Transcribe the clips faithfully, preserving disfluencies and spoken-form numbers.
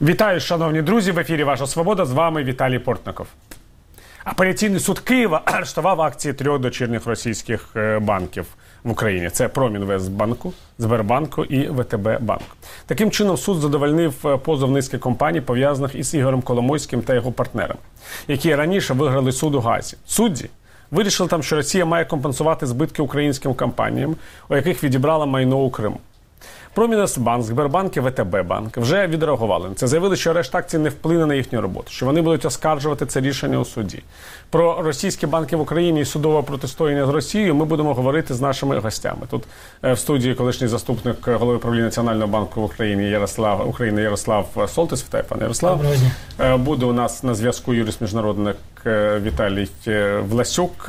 Вітаю, шановні друзі, в ефірі «Ваша Свобода», з вами Віталій Портников. Апеляційний суд Києва арештував акції трьох дочірніх російських банків в Україні. Це Промінвестбанку, Сбербанку і ВТБ-банку. Таким чином, суд задовольнив позов низки компаній, пов'язаних із Ігорем Коломойським та його партнерами, які раніше виграли суд у Гаазі. Судді вирішили там, що Росія має компенсувати збитки українським компаніям, у яких відібрала майно у Криму. Промінвестбанк, Сбербанк і ВТБ-банк вже відреагували на це. Заявили, що арешт акцій не вплине на їхню роботу, що вони будуть оскаржувати це рішення у суді. Про російські банки в Україні і судове протистояння з Росією ми будемо говорити з нашими гостями. Тут в студії колишній заступник голови правління Національного банку в Україні Ярослав, України Ярослав Солтис. Вітаю, пане Ярослав. Буде у нас на зв'язку юрист-міжнародник Віталій Власюк.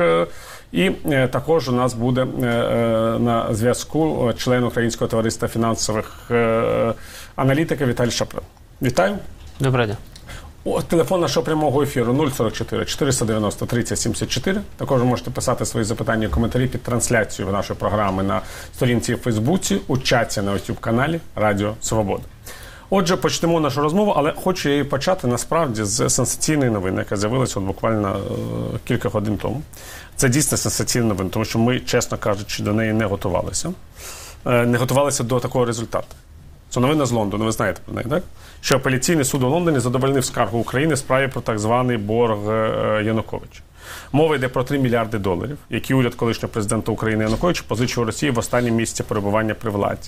І е, також у нас буде е, е, на зв'язку член Українського товариства фінансових е, аналітиків Віталій Шаприн. Вітаю. Доброго дня. О, телефон нашого прямого ефіру нуль сорок чотири чотириста дев'яносто тридцять сімдесят чотири. Також ви можете писати свої запитання і коментарі під трансляцією нашої програми на сторінці в Фейсбуці, у чаті на ютуб-каналі Радіо Свобода. Отже, почнемо нашу розмову, але хочу її почати насправді з сенсаційної новини, яка з'явилася от буквально е, кілька годин тому. Це дійсно сенсаційна новина, тому що ми, чесно кажучи, до неї не готувалися. Е, не готувалися до такого результату. Це новина з Лондону, ви знаєте про неї, так? Що апеляційний суд у Лондоні задовольнив скаргу України в справі про так званий борг е, Януковича. Мова йде про три мільярди доларів, які уряд колишнього президента України Януковича позичив Росії в останнє місце перебування при владі.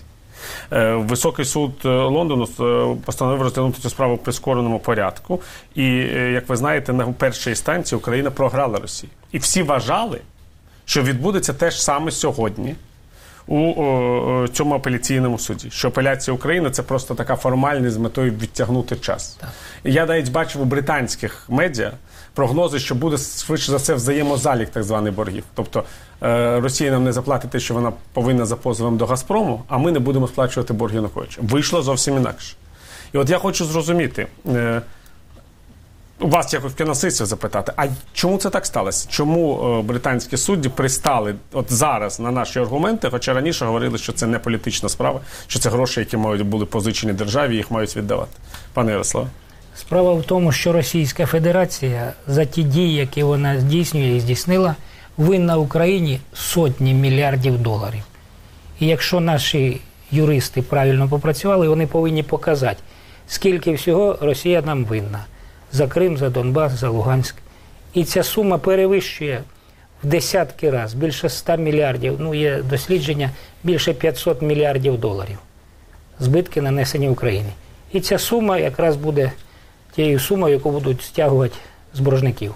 Високий суд Лондону постановив розглянути цю справу в прискореному порядку. І, як ви знаєте, на першій інстанції Україна програла Росію. І всі вважали, що відбудеться те ж саме сьогодні у о, цьому апеляційному суді. Що апеляція України – це просто така формальність з метою відтягнути час. Так. Я навіть бачив у британських медіа прогнози, що буде, швидше за все, взаємозалік так званий боргів. Тобто е, Росія нам не заплатить те, що вона повинна за позовом до Газпрому, а ми не будемо сплачувати борг Януковича. Вийшло зовсім інакше. І от я хочу зрозуміти, е, у вас, як у фінансистів, запитати, а чому це так сталося? Чому е, британські судді пристали от зараз на наші аргументи, хоча раніше говорили, що це не політична справа, що це гроші, які мають були позичені державі, їх мають віддавати. Пане Ярославе. Справа в тому, що Російська Федерація за ті дії, які вона здійснює і здійснила, винна Україні сотні мільярдів доларів. І якщо наші юристи правильно попрацювали, вони повинні показати, скільки всього Росія нам винна. За Крим, за Донбас, за Луганськ. І ця сума перевищує в десятки разів, більше ста мільярдів, ну є дослідження, більше п'ятсот мільярдів доларів. Збитки нанесені Україні. І ця сума якраз буде тією сумою, яку будуть стягувати з боржників.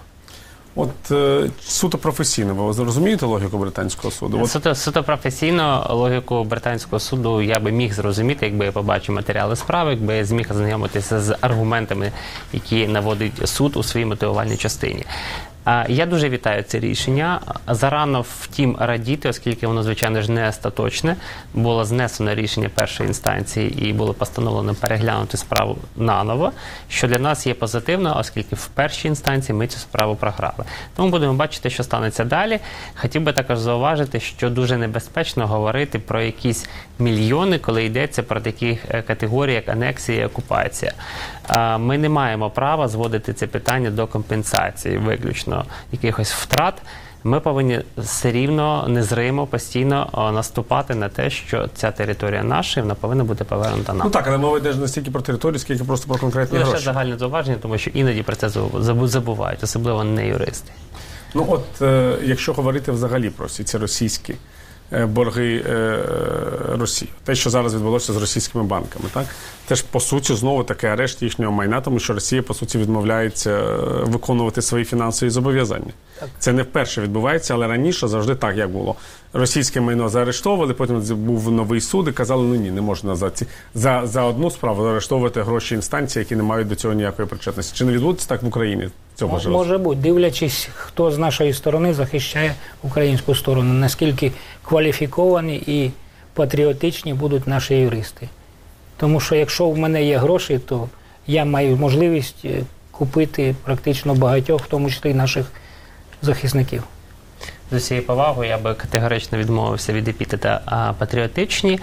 От е, суто професійно, ви розумієте логіку британського суду? От... Суто, суто професійно логіку британського суду я би міг зрозуміти, якби я побачив матеріали справи, якби я зміг ознайомитися з аргументами, які наводить суд у своїй мотивувальній частині. Я дуже вітаю це рішення. Зарано, втім, радіти, оскільки воно, звичайно ж, не остаточне. Було знесено рішення першої інстанції і було постановлено переглянути справу наново, що для нас є позитивно, оскільки в першій інстанції ми цю справу програли. Тому будемо бачити, що станеться далі. Хотів би також зауважити, що дуже небезпечно говорити про якісь мільйони, коли йдеться про такі категорії, як анексія і окупація. Ми не маємо права зводити це питання до компенсації виключно якихось втрат. Ми повинні все рівно, незримо, постійно наступати на те, що ця територія наша, вона повинна бути повернута нам. Ну так, але мова йде не стільки про територію, скільки просто про конкретні Лише гроші. Лише загальне зауваження, тому що іноді про це забувають, особливо не юристи. Ну от, е, якщо говорити взагалі про всі ці російські е, борги е, Росії, те, що зараз відбулося з російськими банками, так? Теж, по суті, знову таки арешт їхнього майна, тому що Росія, по суті, відмовляється виконувати свої фінансові зобов'язання. Це не вперше відбувається, але раніше завжди так, як було. Російське майно заарештовували, потім був новий суд і казали, ну ні, не можна за, ці, за, за одну справу заарештовувати гроші інстанції, які не мають до цього ніякої причетності. Чи не відбудеться так в Україні? Цього може, може бути, дивлячись, хто з нашої сторони захищає українську сторону, наскільки кваліфіковані і патріотичні будуть наші юристи. Тому що якщо в мене є гроші, то я маю можливість купити практично багатьох, в тому числі наших захисників. З усією повагою я би категорично відмовився від епітета патріотичні.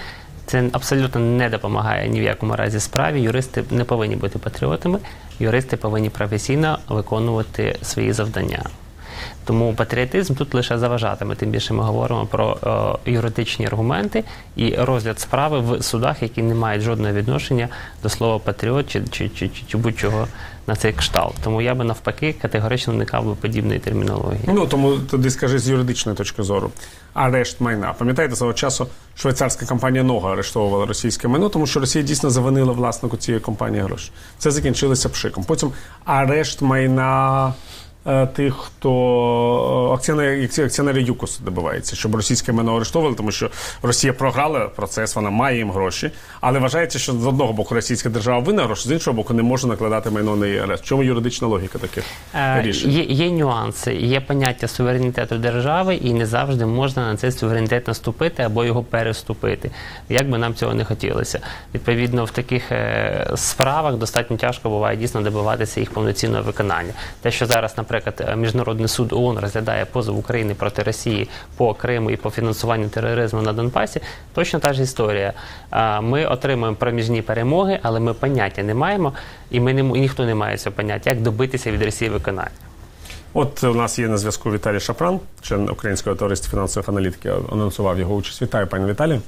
Це абсолютно не допомагає ні в якому разі справі. Юристи не повинні бути патріотами, юристи повинні професійно виконувати свої завдання. Тому патріотизм тут лише заважатиме, тим більше ми говоримо про е, юридичні аргументи і розгляд справи в судах, які не мають жодного відношення до слова патріот чи, чи, чи, чи, чи будь-чого на цей кшталт. Тому я би навпаки категорично уникав би подібної термінології. Ну, тому тоді скажи з юридичної точки зору. Арешт майна. Пам'ятаєте, свого часу швейцарська компанія «Нога» арештовувала російське майно, тому що Росія дійсно завинила власнику цієї компанії гроші. Це закінчилося пшиком. Потім арешт майна тих, хто акціонери, акціонери ЮКОСу добивається, щоб російське майно арештовували, тому що Росія програла процес, вона має їм гроші, але вважається, що з одного боку російська держава винна гроші, з іншого боку не може накладати майно на її арешт. В чому юридична логіка таких е, рішень? Є, є нюанси, є поняття суверенітету держави, і не завжди можна на цей суверенітет наступити або його переступити, як би нам цього не хотілося. Відповідно, в таких е, справах достатньо тяжко буває дійсно добиватися їх повноцінного виконання. Те, що зараз, наприклад, Наприклад, Міжнародний суд ООН розглядає позов України проти Росії по Криму і по фінансуванню тероризму на Донбасі, точно та ж історія. Ми отримуємо проміжні перемоги, але ми поняття не маємо, і, ми не, і ніхто не має цього поняття, як добитися від Росії виконання. От у нас є на зв'язку Віталій Шапран, член Українського товариства фінансових аналітиків, анонсував його участь. Вітаю, пане Віталію.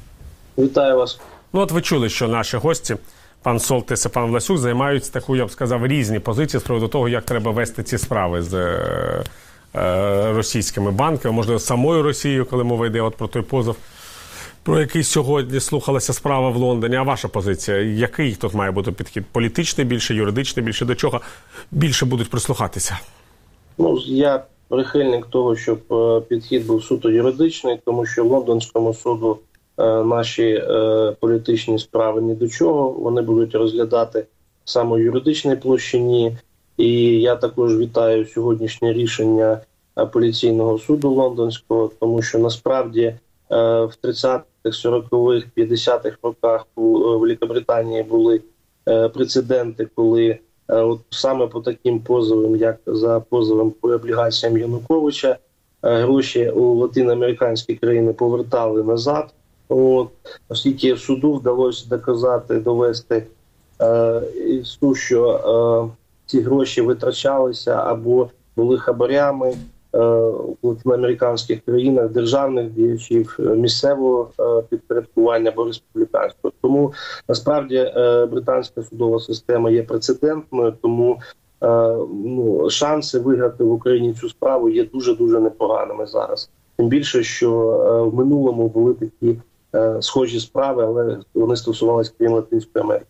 Вітаю вас. Ну от ви чули, що наші гості, пан Солтис і пан Власюк, займають таку, я б сказав, різні позиції з приводу того, як треба вести ці справи з е, е, російськими банками, можливо, самою Росією, коли мова йде от про той позов, про який сьогодні слухалася справа в Лондоні. А ваша позиція? Який тут має бути підхід? Політичний більше, юридичний більше? До чого більше будуть прислухатися? Ну, я прихильник того, щоб підхід був суто юридичний, тому що в Лондонському суду наші е, політичні справи ні до чого, вони будуть розглядати саме юридичній площині. І я також вітаю сьогоднішнє рішення апеляційного суду лондонського, тому що насправді е, в тридцятих, сорокових, п'ятдесятих роках у Великобританії були е, прецеденти, коли е, от саме по таким позовам, як за позовом по облігаціям Януковича, е, гроші у латиноамериканські країни повертали назад. От, оскільки суду вдалося доказати, довести е, істу, що е, ці гроші витрачалися або були хабарями е, в латиноамериканських країнах державних діячів, місцевого е, підпорядкування або республіканського. Тому насправді е, британська судова система є прецедентною, тому е, ну, шанси виграти в Україні цю справу є дуже-дуже непоганими зараз. Тим більше, що е, в минулому були такі е, схожі справи, але вони стосувалися країн Латинської Америки.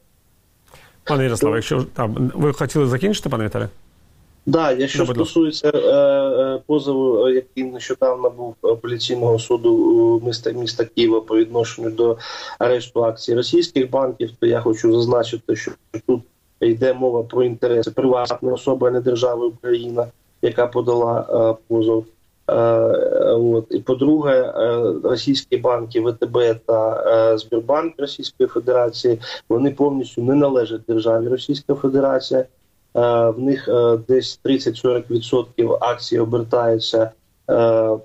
Пане Ярославе, якщо так, ви хотіли закінчити, пане Віталію? Да, якщо стосується е, е, позову, який нещодавно був апеляційного суду міста, міста Києва по відношенню до арешту акцій російських банків, то я хочу зазначити, що тут йде мова про інтереси приватної особи, а не держави Україна, яка подала е, позов. Е, от. І по-друге, е, російські банки ВТБ та е, Сбербанк Російської Федерації, вони повністю не належать державі Російська Федерація. Е, в них е, десь тридцять-сорок відсотків акцій обертаються е, е,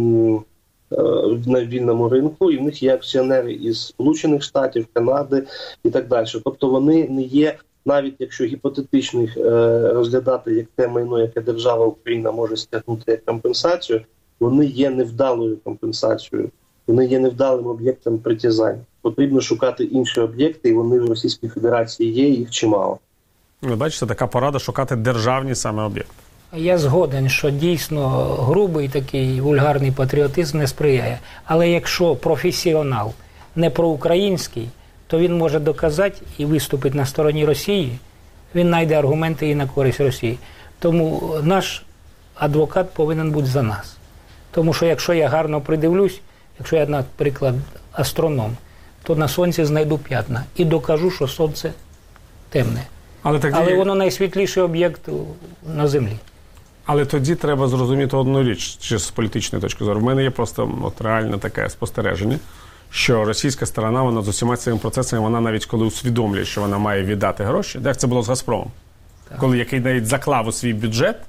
на вільному ринку, і в них є акціонери із Сполучених Штатів, Канади і так далі. Тобто вони не є, навіть якщо гіпотетично їх е, розглядати як те майно, яке держава Україна може стягнути як компенсацію, вони є невдалою компенсацією, вони є невдалим об'єктом притязань. Потрібно шукати інші об'єкти, і вони в Російській Федерації є, їх чимало. Ви бачите, така порада шукати державні саме об'єкти. Я згоден, що дійсно грубий такий вульгарний патріотизм не сприяє. Але якщо професіонал не проукраїнський, то він може доказати і виступить на стороні Росії, він знайде аргументи і на користь Росії. Тому наш адвокат повинен бути за нас. Тому що якщо я гарно придивлюсь, якщо я, наприклад, астроном, то на сонці знайду п'ятна і докажу, що сонце темне. Але, тоді... Але воно найсвітліший об'єкт на Землі. Але тоді треба зрозуміти одну річ, чи з політичної точки зору. В мене є просто от, реально таке спостереження, що російська сторона, вона з усіма цими процесами, вона навіть коли усвідомлює, що вона має віддати гроші, як це було з «Газпромом», так. Коли який навіть заклав у свій бюджет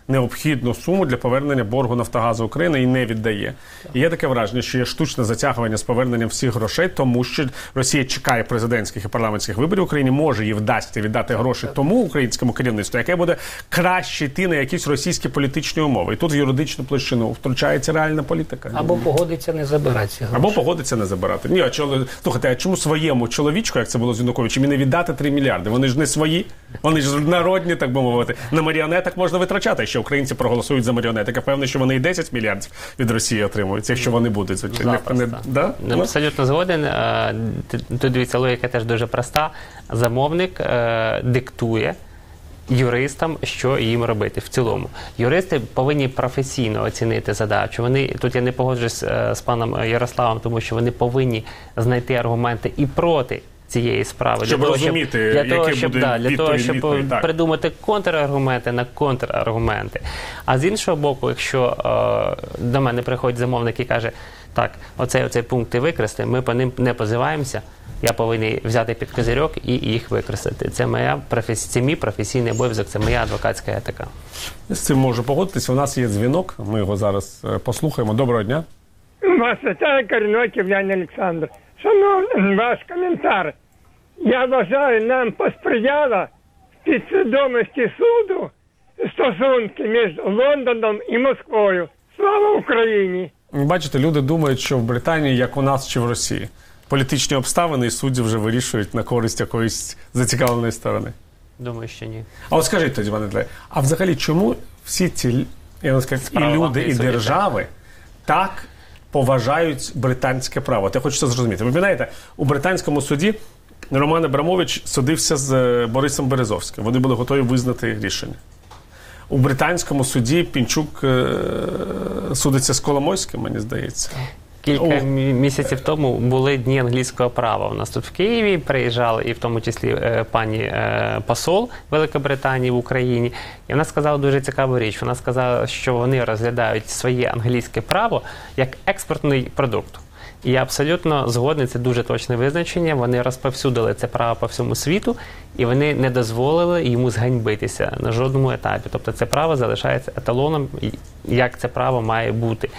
необхідну суму для повернення боргу Нафтогазу України і не віддає. І є таке враження, що є штучне затягування з поверненням всіх грошей, тому що Росія чекає президентських і парламентських виборів в Україні, може їй вдасться віддати гроші тому українському керівництву, яке буде краще йти на якісь російські політичні умови. І тут в юридичну площину втручається реальна політика. Або погодиться не забирати ці гроші. Або погодиться не забирати. Ні, а чого, слухайте, а чому своєму чоловічку, як це було з Януковичем, і не віддати три мільярди? Вони ж не свої, вони ж народні, так би мовити. На маріонеток можна витрачати, якщо українці проголосують за маріонеток. Я певний, що вони і десять мільярдів від Росії отримують, якщо вони будуть. Звичайно. Не, да? Абсолютно згоден. Тут, дивіться, логіка теж дуже проста. Замовник е, диктує юристам, що їм робити в цілому. Юристи повинні професійно оцінити задачу. Вони, тут я не погоджуюсь е, з паном Ярославом, тому що вони повинні знайти аргументи і проти цієї справи. Щоб для розуміти, того, щоб, для того, які щоб, буде да, для того, щоб відповідь, так. придумати контраргументи на контраргументи. А з іншого боку, якщо е, до мене приходить замовник і каже, так, оцей, оцей пункт ти викресли, ми по ним не позиваємося, я повинен взяти під козирьок і їх викреслити. Це, моя професі... це мій професійний обов'язок, це моя адвокатська етика. З цим можу погодитися. У нас є дзвінок, ми його зараз послухаємо. Доброго дня. Вас вітає Корінной Євгеній Олександр. Шановний ваш коментар. Я вважаю, нам посприяло в підсвідомості суду стосунки між Лондоном і Москвою. Слава Україні! Бачите, люди думають, що в Британії, як у нас чи в Росії, політичні обставини і судді вже вирішують на користь якоїсь зацікавленої сторони. Думаю, що ні. А от скажіть тоді, пане Тлей, а взагалі чому всі ці я не скажу, і люди, і держави так поважають британське право? От я хочу це зрозуміти. Ви пам'ятаєте, у британському суді Роман Абрамович судився з Борисом Березовським. Вони були готові визнати рішення. У британському суді Пінчук е- судиться з Коломойським, мені здається. Кілька О. місяців тому були дні англійського права. У нас тут в Києві приїжджали, і в тому числі е, пані е, посол Великобританії в Україні. І вона сказала дуже цікаву річ. Вона сказала, що вони розглядають своє англійське право як експортний продукт. І я абсолютно згодний, це дуже точне визначення. Вони розповсюдили це право по всьому світу, і вони не дозволили йому зганьбитися на жодному етапі. Тобто це право залишається еталоном, як це право має бути.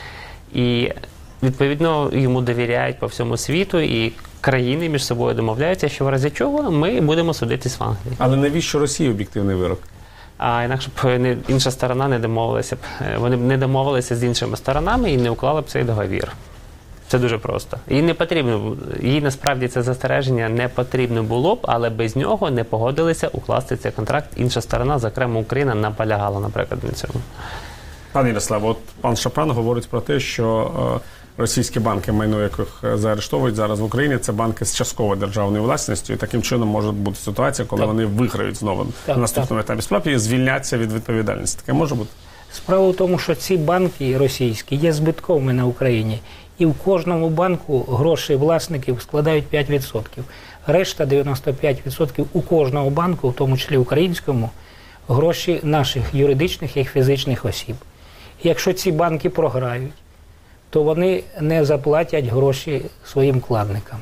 І відповідно йому довіряють по всьому світу, і країни між собою домовляються, що в разі чого ми будемо судитись в Англії. Але навіщо Росії об'єктивний вирок? А інакше б не, інша сторона не домовилася б. Вони б не домовилися з іншими сторонами і не уклали б цей договір. Це дуже просто. Їй не потрібно, їй насправді це застереження не потрібно було б, але без нього не погодилися укласти цей контракт. Інша сторона, зокрема Україна, наполягала, наприклад, на цьому. Пане Ярославе, от пан Шапран говорить про те, що е, російські банки, майно яких заарештовують зараз в Україні, це банки з частковою державною власністю, і таким чином може бути ситуація, коли так. вони виграють знову так, на наступному так. етапі справи і звільняться від відповідальності. Таке може бути? Справа в тому, що ці банки російські є збитковими на Україні. І в кожному банку гроші власників складають п'ять відсотків. Решта дев'яносто п'ять відсотків у кожного банку, в тому числі українському, гроші наших юридичних і фізичних осіб. І якщо ці банки програють, то вони не заплатять гроші своїм вкладникам.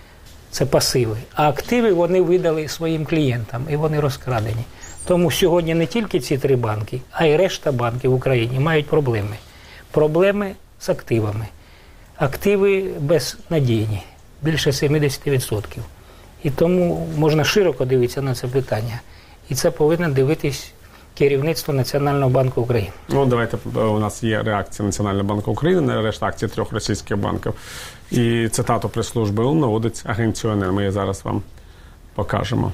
Це пасиви. А активи вони видали своїм клієнтам, і вони розкрадені. Тому сьогодні не тільки ці три банки, а й решта банків в Україні мають проблеми. Проблеми з активами. Активи безнадійні, більше сімдесят відсотків. І тому можна широко дивитися на це питання. І це повинно дивитись керівництво Національного банку України. Ну, давайте, у нас є реакція Національного банку України на арешт акцій трьох російських банків. І цитату прес-служби ООН наводить агенцію ОНР. Ми її зараз вам покажемо.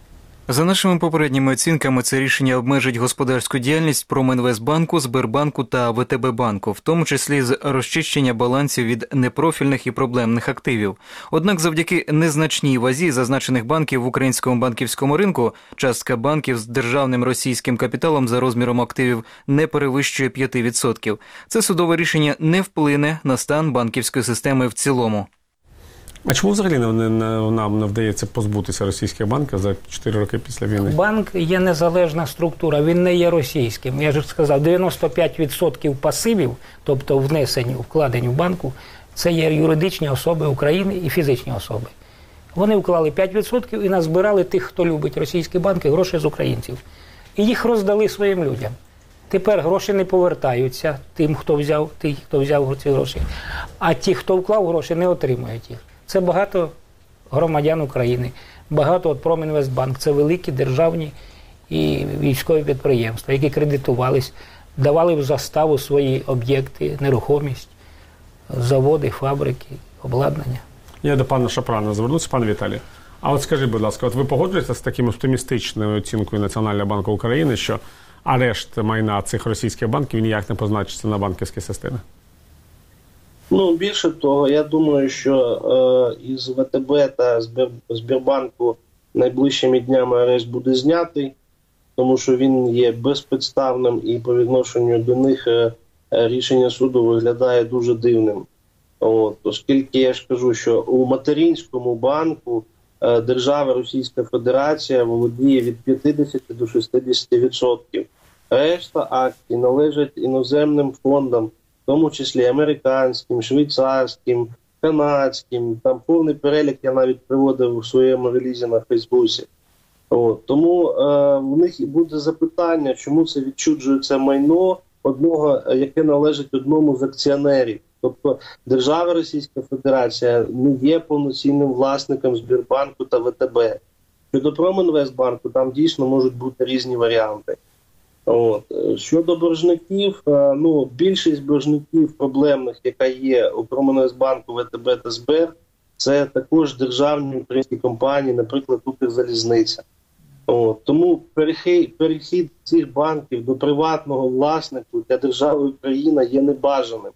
За нашими попередніми оцінками, це рішення обмежить господарську діяльність Промінвестбанку, Сбербанку та ВТБ-банку, в тому числі з розчищення балансів від непрофільних і проблемних активів. Однак завдяки незначній вазі зазначених банків в українському банківському ринку, частка банків з державним російським капіталом за розміром активів не перевищує п'ять відсотків. Це судове рішення не вплине на стан банківської системи в цілому. А чому взагалі нам не вдається позбутися російських банків за чотири роки після війни? Банк є незалежна структура, він не є російським. Я ж сказав, дев'яносто п'ять відсотків пасивів, тобто внесень, вкладень в банку, це є юридичні особи України і фізичні особи. Вони вклали п'ять відсотків і назбирали тих, хто любить російські банки, гроші з українців. І їх роздали своїм людям. Тепер гроші не повертаються тим, хто взяв, тих, хто взяв ці гроші, а ті, хто вклав гроші, не отримують їх. Це багато громадян України, багато от Промінвестбанк, це великі державні і військові підприємства, які кредитувались, давали в заставу свої об'єкти, нерухомість, заводи, фабрики, обладнання. Я до пана Шапрана звернуся, пане Віталій. А от скажіть, будь ласка, от ви погоджуєтеся з таким оптимістичною оцінкою Національного банку України, що арешт майна цих російських банків ніяк не позначиться на банківській системі? Ну, більше того, я думаю, що е, із ВТБ та Збір, Збірбанку найближчими днями арешт буде знятий, тому що він є безпідставним і по відношенню до них е, рішення суду виглядає дуже дивним. От, оскільки я ж кажу, що у материнському банку е, держава Російська Федерація володіє від п'ятдесят до шістдесят відсотків. Решта акцій належать іноземним фондам, в тому числі американським, швейцарським, канадським. Там повний перелік я навіть приводив у своєму релізі на Фейсбуці. От, тому е, в них буде запитання, чому це відчуджується майно одного, яке належить одному з акціонерів. Тобто держава Російська Федерація не є повноцінним власником Збірбанку та ВТБ. Щодо Промінвестбанку, там дійсно можуть бути різні варіанти. От. Щодо боржників, ну, більшість боржників проблемних, яка є у Промінвестбанку, ВТБ та Збер, це також державні українські компанії, наприклад, Укрзалізниця. От. Тому перехід, перехід цих банків до приватного власнику для держави Україна є небажаним.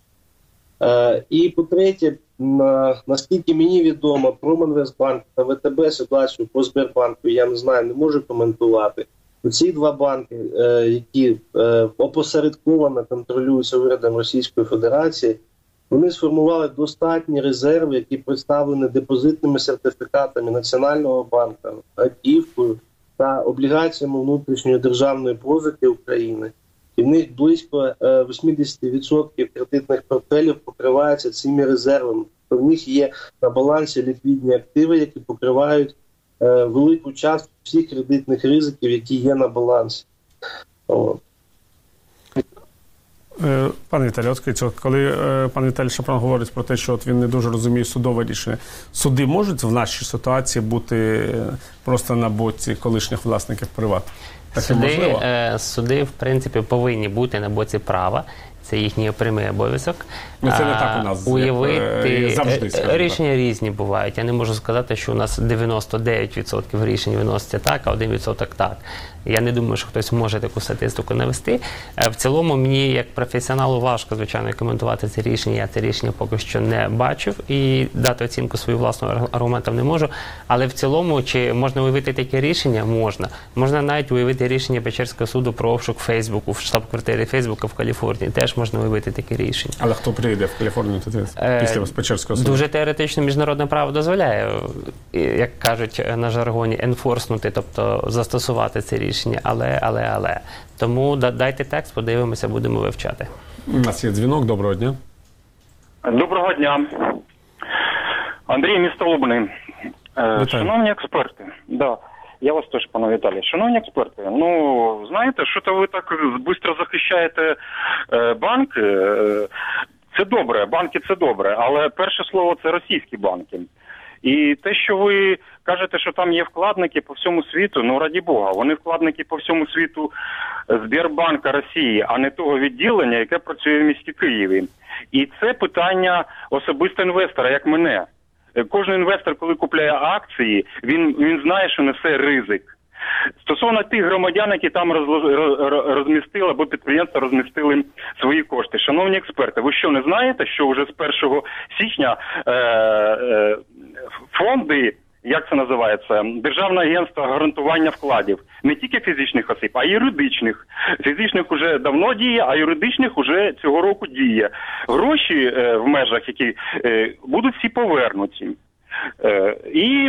Е, і по-третє, на, наскільки мені відомо, Промінвестбанк та ВТБ ситуацію по Збірбанку, я не знаю, не можу коментувати. Ці два банки, е, які е, опосередковано контролюються урядом Російської Федерації, вони сформували достатні резерви, які представлені депозитними сертифікатами Національного банку, готівкою та облігаціями внутрішньої державної позики України. І в них близько е, вісімдесят відсотків кредитних портфелів покриваються цими резервами. В них є на балансі ліквідні активи, які покривають е, велику частку всіх кредитних ризиків, які є на балансі. О. Пане Віталій, от скажіть, коли е, пан Віталій Шапран говорить про те, що от він не дуже розуміє судове рішення, суди можуть в нашій ситуації бути просто на боці колишніх власників приват? Таке суди, можливо? Е, суди, в принципі, повинні бути на боці права. Це їхній прямий обов'язок. Ну, це не так у нас. Уявити, як, завжди, рішення так. Різні бувають. Я не можу сказати, що у нас дев'яносто дев'ять відсотків рішень виноситься так, а один відсоток так. Я не думаю, що хтось може таку статистику навести. В цілому, мені, як професіоналу, важко, звичайно, коментувати це рішення. Я це рішення поки що не бачив і дати оцінку свою власного аргументам не можу. Але в цілому, чи можна уявити таке рішення? Можна. Можна навіть уявити рішення Печерського суду про обшук Фейсбуку, в штаб-квартирі Фейсбука в Каліфорнії. Теж можна уявити таке рішення. Але хто прийде в Каліфорнію тоді, після Печерського суду? Дуже теоретично міжнародне право дозволяє, як кажуть на жаргоні, енфорснути, тобто застосувати це рішення. Але, але, але. Тому дайте текст, подивимося, будемо вивчати. У нас є дзвінок. Доброго дня. Доброго дня. Андрій, місто Лубни. Шановні експерти, да, я вас теж, пане Віталій. Шановні експерти, ну, знаєте, що то ви так швидко захищаєте е, банки. Е, це добре, банки це добре, але перше слово це російські банки. І те, що ви кажете, що там є вкладники по всьому світу, ну, раді Бога, вони вкладники по всьому світу Збірбанка Росії, а не того відділення, яке працює в місті Києві. І це питання особисто інвестора, як мене. Кожен інвестор, коли купляє акції, він, він знає, що несе ризик. Стосовно тих громадян, які там розмістили, або підприємства розмістили свої кошти. Шановні експерти, ви що, не знаєте, що вже з першого січня е, е, фонди, як це називається, Державне агентство гарантування вкладів, не тільки фізичних осіб, а й юридичних. Фізичних уже давно діє, а юридичних уже цього року діє. Гроші е, в межах, які е, будуть всі повернуті. Е, і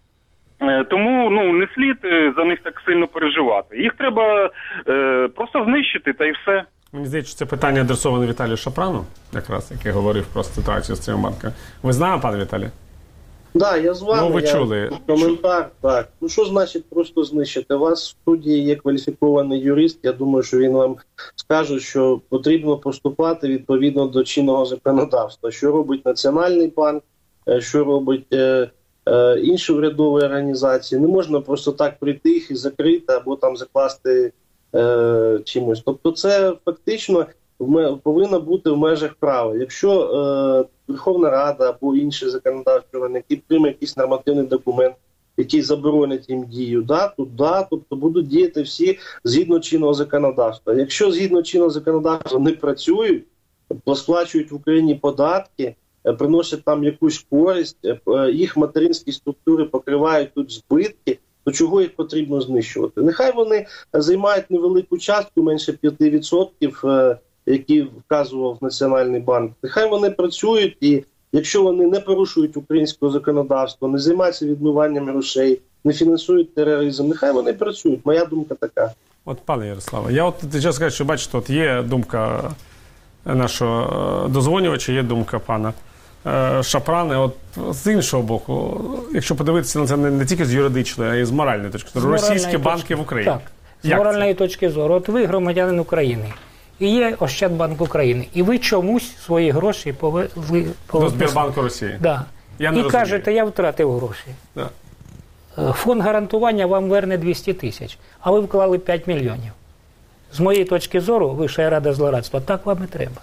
Тому, ну, не слід за них так сильно переживати. Їх треба е, просто знищити, та й все. Мені здається, що це питання адресоване Віталію Шапрану, якраз, який говорив про ситуацію з цим банком. Ви знаєте, пане Віталій? Да, я з вами. Ну, ви я чули. Коментар, так. Ну, що значить просто знищити? У вас в студії є кваліфікований юрист, я думаю, що він вам скаже, що потрібно поступати відповідно до чинного законодавства. Що робить Національний банк, що робить е, е, інші урядові організації. Не можна просто так прийти їх і закрити або там закласти е, чимось. Тобто це фактично повинно бути в межах права. Якщо е, Верховна Рада або інші законодавчі органи, які прийме якийсь нормативний документ, який заборонить їм дію, да, то да, тобто будуть діяти всі згідно чинного законодавства. Якщо згідно чинного законодавства не працюють, то сплачують в Україні податки, е, приносять там якусь користь, е, їх материнські структури покривають тут збитки, то чого їх потрібно знищувати? Нехай вони займають невелику частку, менше п'яти відсотків, е, які вказував Національний банк. Нехай вони працюють, і якщо вони не порушують українського законодавства, не займаються відмиванням грошей, не фінансують тероризм, нехай вони працюють. Моя думка така. От, пане Ярославе, я от зараз скажу, що бачите, от є думка нашого дозвонювача, є думка пана Шапрани. От з іншого боку, якщо подивитися на це не, не тільки з юридичної, а й з моральної точки зору, російські банки в Україні. Так, з Як моральної це? точки зору. От ви громадянин України. І є Ощадбанк України. І ви чомусь свої гроші повезли... До Сбербанку Росії. Да. Я не і розумію. кажете, я втратив гроші. Да. Фонд гарантування вам верне двісті тисяч, а ви вклали п'ять мільйонів. З моєї точки зору, Вища рада злорадства, так вам і треба.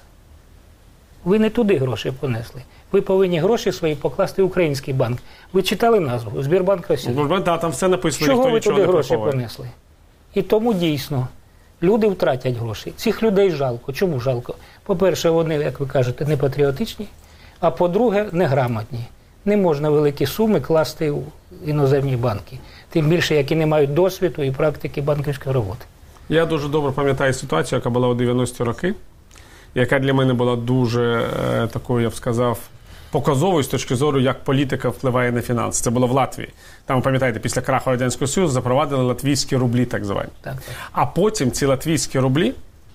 Ви не туди гроші понесли. Ви повинні гроші свої покласти в український банк. Ви читали назву? Сбербанк Росії. Ну, да, там все написано, чого ніхто ви нічого туди не гроші приховує. понесли? І тому дійсно люди втратять гроші. Цих людей жалко. Чому жалко? По-перше, вони, як ви кажете, не патріотичні, а по-друге, неграмотні. Не можна великі суми класти в іноземні банки. Тим більше, які не мають досвіду і практики банківської роботи. Я дуже добре пам'ятаю ситуацію, яка була у дев'яності роки, яка для мене була дуже е, такою, я б сказав, показовою з точки зору, як політика впливає на фінанси. Це було в Латвії. Там, пам'ятаєте, після краху Радянського Союзу запровадили латвійські рублі, так звані. Так, так. А потім ці латвійські рублі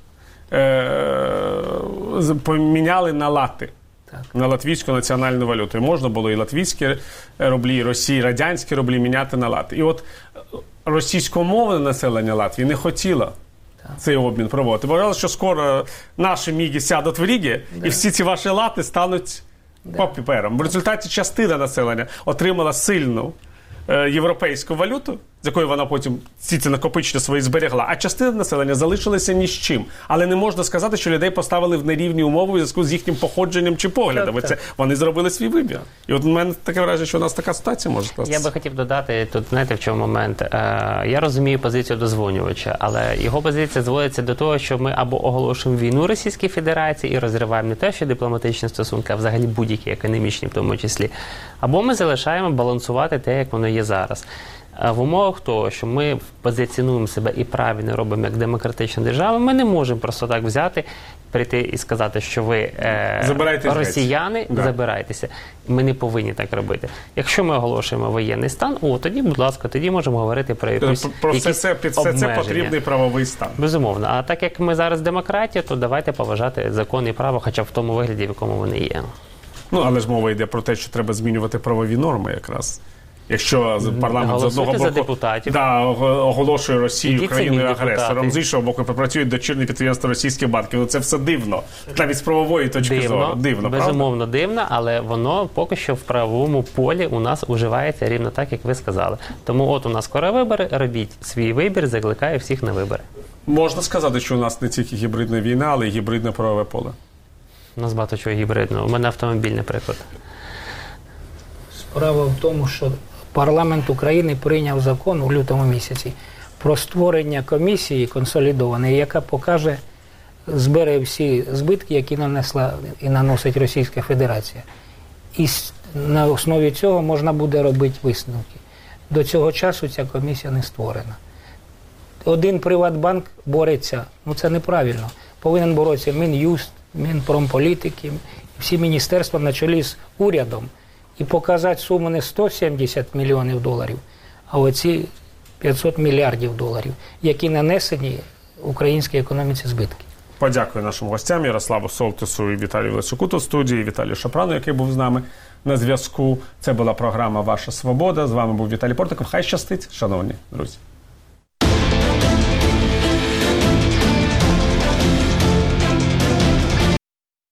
е, поміняли на лати. Так. На латвійську національну валюту. І можна було і латвійські рублі, і Росії, радянські рублі міняти на лати. І от російськомовне населення Латвії не хотіло так. цей обмін проводити. Бо що скоро наші міги сядуть в Рігі, да. і всі ці ваші лати стануть да. папером. В результаті частина населення отримала сильну е, європейську валюту, з якою вона потім ці ці накопичення свої зберегла, а частина населення залишилася ні з чим. Але не можна сказати, що людей поставили в нерівні умови у зв'язку з їхнім походженням чи поглядами. Це вони зробили свій вибір. І от у мене таке враження, що у нас така ситуація може скластися. Я би хотів додати, тут, знаєте, в чому момент. Е, я розумію позицію дозвонювача, але його позиція зводиться до того, що ми або оголошуємо війну Російській Федерації і розриваємо не те, що дипломатичні стосунки, а взагалі будь-які економічні в тому числі, або ми залишаємо балансувати те, як воно є зараз. В умовах того, що ми позиціонуємо себе і правильно робимо як демократична держава, ми не можемо просто так взяти, прийти і сказати, що ви е, росіяни, да. забирайтеся. Ми не повинні так робити. Якщо ми оголошуємо воєнний стан, о, тоді, будь ласка, тоді можемо говорити про якусь Про все це, під все це потрібний правовий стан. Безумовно. А так як ми зараз демократія, то давайте поважати закон і право, хоча б в тому вигляді, в якому вони є. Ну, але ж мова йде про те, що треба змінювати правові норми якраз. Якщо парламент з одного боку да, оголошує Росію країною-агресором, з іншого боку працюють дочірні підприємства російських банків, ну це все дивно, навіть з правової точки дивно, зору. Дивно, безумовно правда? Дивно, але воно поки що в правовому полі у нас уживається рівно так, як ви сказали. Тому от у нас скоро вибори, робіть свій вибір, закликаю всіх на вибори. Можна сказати, що у нас не тільки гібридна війна, але й гібридне правове поле. У нас багато чого гібридного. У мене автомобіль, наприклад. Справа в тому, що парламент України прийняв закон у лютому місяці про створення комісії консолідованої, яка покаже, збере всі збитки, які нанесла і наносить Російська Федерація. І на основі цього можна буде робити висновки. До цього часу ця комісія не створена. Один Приватбанк бореться, ну це неправильно, повинен боротися Мін'юст, Мінпромполітики, всі міністерства на чолі з урядом, і показати суму не сто сімдесят мільйонів доларів, а оці п'ятсот мільярдів доларів, які нанесені українській економіці збитки. Подякую нашим гостям Ярославу Солтису і Віталію Власюку тут в студії, і Віталію Шапрану, який був з нами на зв'язку. Це була програма «Ваша свобода». З вами був Віталій Портников. Хай щастить, шановні друзі.